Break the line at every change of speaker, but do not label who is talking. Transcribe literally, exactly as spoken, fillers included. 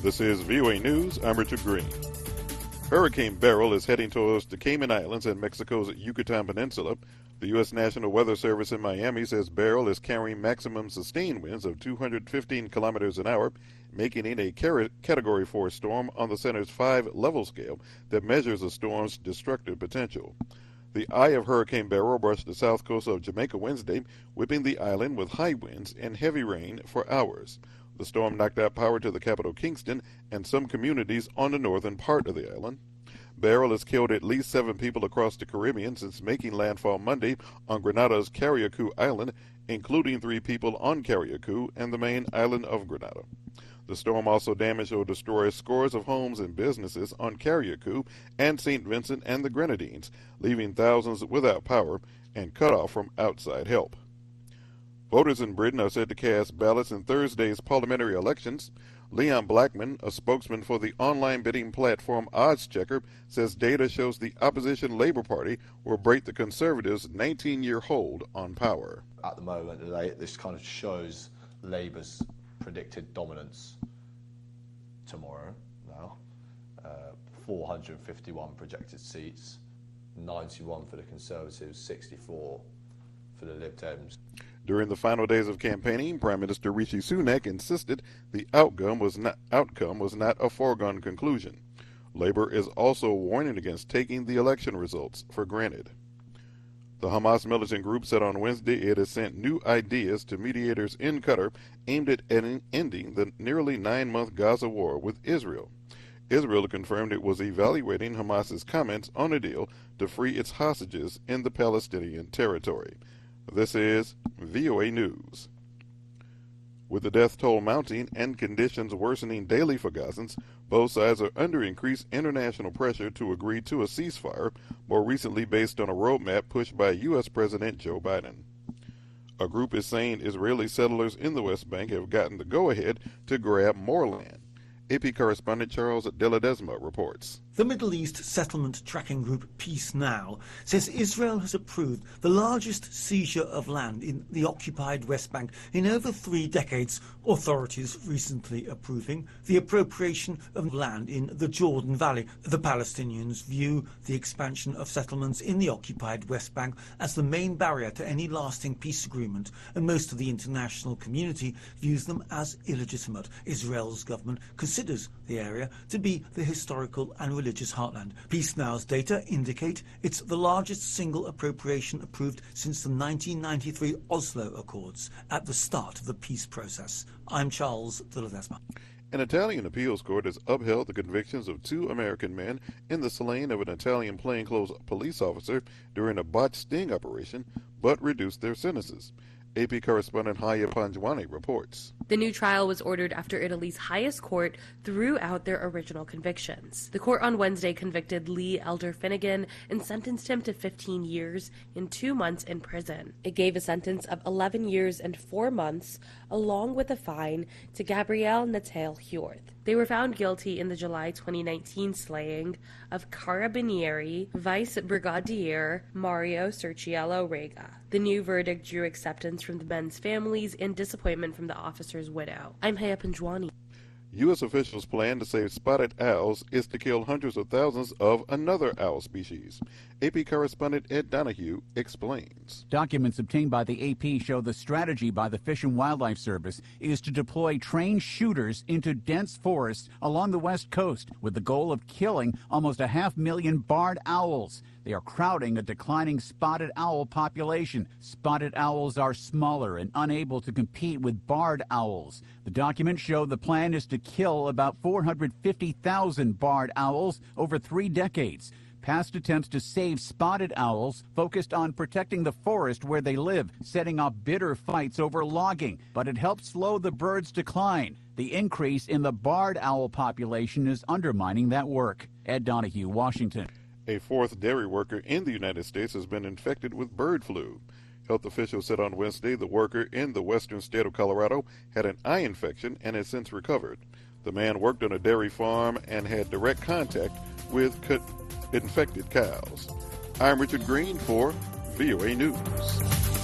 This is V O A News. I'm Richard Green. Hurricane Beryl is heading towards the Cayman Islands and Mexico's Yucatan Peninsula. The U S National Weather Service in Miami says Beryl is carrying maximum sustained winds of two hundred fifteen kilometers an hour, making it a Category four storm on the center's five-level scale that measures a storm's destructive potential. The eye of Hurricane Beryl brushed the south coast of Jamaica Wednesday, whipping the island with high winds and heavy rain for hours. The storm knocked out power to the capital, Kingston, and some communities on the northern part of the island. Beryl has killed at least seven people across the Caribbean since making landfall Monday on Grenada's Carriacou Island, including three people on Carriacou and the main island of Grenada. The storm also damaged or destroyed scores of homes and businesses on Carriacou and Saint Vincent and the Grenadines, leaving thousands without power and cut off from outside help. Voters in Britain are set to cast ballots in Thursday's parliamentary elections. Leon Blackman, a spokesman for the online bidding platform OddsChecker, says data shows the opposition Labour Party will break the Conservatives' nineteen-year hold on power.
At the moment, they, this kind of shows Labour's predicted dominance tomorrow now. Uh, four hundred fifty-one projected seats, ninety-one for the Conservatives, sixty-four for the Lib Dems.
During the final days of campaigning, Prime Minister Rishi Sunak insisted the outcome was not, outcome was not a foregone conclusion. Labour is also warning against taking the election results for granted. The Hamas militant group said on Wednesday it has sent new ideas to mediators in Qatar aimed at ending the nearly nine-month Gaza war with Israel. Israel confirmed it was evaluating Hamas's comments on a deal to free its hostages in the Palestinian territory. This is V O A News. With the death toll mounting and conditions worsening daily for Gazans, both sides are under increased international pressure to agree to a ceasefire, more recently based on a roadmap pushed by U S President Joe Biden. A group is saying Israeli settlers in the West Bank have gotten the go-ahead to grab more land. A P correspondent Charles De Ledesma reports.
The Middle East settlement tracking group Peace Now says Israel has approved the largest seizure of land in the occupied West Bank in over three decades, authorities recently approving the appropriation of land in the Jordan Valley. The Palestinians view the expansion of settlements in the occupied West Bank as the main barrier to any lasting peace agreement, and most of the international community views them as illegitimate. Israel's government considers the area to be the historical and religious heartland. Peace Now's data indicate it's the largest single appropriation approved since the nineteen ninety-three Oslo Accords at the start of the peace process. I'm Charles De Ledesma.
An Italian appeals court has upheld the convictions of two American men in the slaying of an Italian plainclothes police officer during a botched sting operation, but reduced their sentences. A P correspondent Haya Panjwani reports.
The new trial was ordered after Italy's highest court threw out their original convictions. The court on Wednesday convicted Lee Elder Finnegan and sentenced him to fifteen years and two months in prison. It gave a sentence of eleven years and four months, along with a fine, to Gabrielle Natale Hjorth. They were found guilty in the July twenty nineteen slaying of Carabinieri Vice Brigadier Mario Cerchiello Rega. The new verdict drew acceptance from the men's families and disappointment from the officer's widow. I'm Haya Panjwani.
U S officials' plan to save spotted owls is to kill hundreds of thousands of another owl species. A P correspondent Ed Donahue explains.
Documents obtained by the A P show the strategy by the Fish and Wildlife Service is to deploy trained shooters into dense forests along the west coast with the goal of killing almost a half million barred owls. They are crowding a declining spotted owl population. Spotted owls are smaller and unable to compete with barred owls. The documents show the plan is to kill about four hundred fifty thousand barred owls over three decades. Past attempts to save spotted owls focused on protecting the forest where they live, setting off bitter fights over logging, but it helped slow the birds' decline. The increase in the barred owl population is undermining that work. Ed Donahue, Washington.
A fourth dairy worker in the United States has been infected with bird flu. Health officials said on Wednesday the worker in the western state of Colorado had an eye infection and has since recovered. The man worked on a dairy farm and had direct contact with co- infected cows. I'm Richard Green for V O A News.